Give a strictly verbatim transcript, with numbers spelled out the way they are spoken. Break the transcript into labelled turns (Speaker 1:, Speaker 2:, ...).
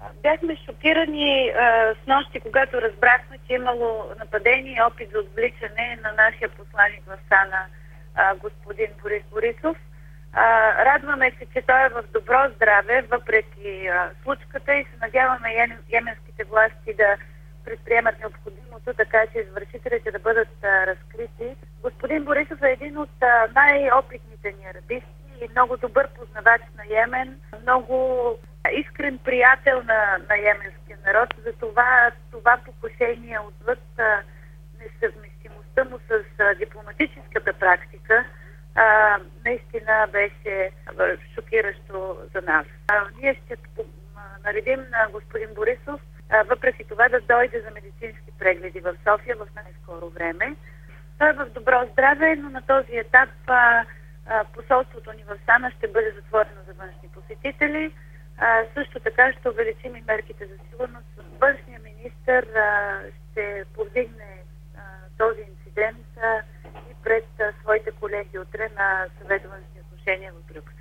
Speaker 1: Бяхме шокирани а, с нощи, когато разбрахме, че имало нападение и опит за отвличане на нашия посланик в Сана, а, господин Борис Борисов. А, радваме се, че той е в добро здраве, въпреки а, случката, и се надяваме йеменските власти да предприемат необходимото, така че извършителите да бъдат а, разкрити. Господин Борисов е един от а, най-опитните ни арабисти и много добър познавач на Йемен, много искрен приятел на, на йеменския народ. Затова това покушение отвъд а, несъвместимостта му с а, дипломатическата практика а, наистина беше а, шокиращо за нас. А, ние ще наредим на господин Борисов, а, въпреки това, да дойде за медицински прегледи в София в най-скоро време. Той е в добро здраве, но на този етап а, а, посолството ни в Сана ще бъде затворено за външни посетители. А, също така ще увеличим и мерките за сигурност. Външния министър а, ще повдигне а, този инцидент а, и пред а, своите колеги утре на Съвет външни отношения в Брюксел.